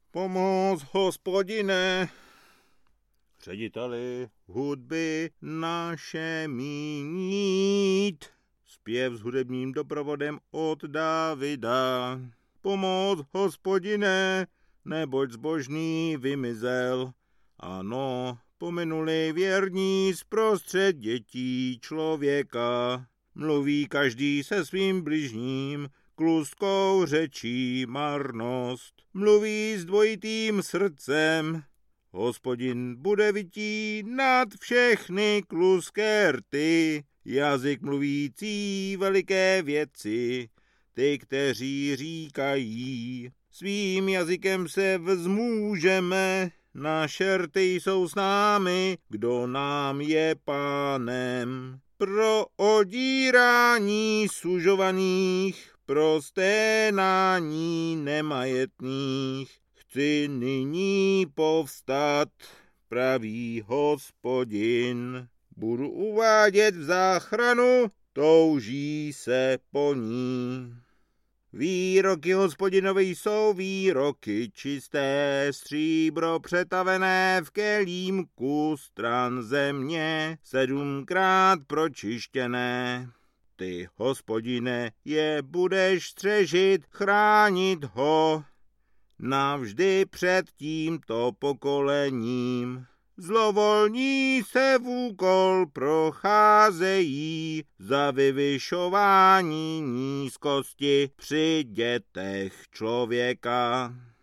Pomoz, Hospodine, řediteli hudby naše mít. Zpěv s hudebním doprovodem od Davida. Pomoz, Hospodine, neboť zbožný vymizel. Ano, pominuli věrní zprostřed dětí člověka. Mluví každý se svým bližním, klustkou řečí marnost. Mluví s dvojitým srdcem. Hospodin bude vytí nad všechny kluské rty, jazyk mluvící veliké věci, ty, kteří říkají, svým jazykem se vzmůžeme, naše rty jsou s námi, kdo nám je pánem. Pro odírání sužovaných, pro sténání nemajetných, chci nyní povstat, praví Hospodin. Budu uvádět v záchranu, touží se po ní. Výroky Hospodinovi jsou výroky čisté, stříbro přetavené v kelímku stran země, 7krát pročištěné. Ty, Hospodine, je budeš střežit, chránit ho navždy před tímto pokolením. Zlovolní se v úkol procházejí za vyvyšování nízkosti při dětech člověka.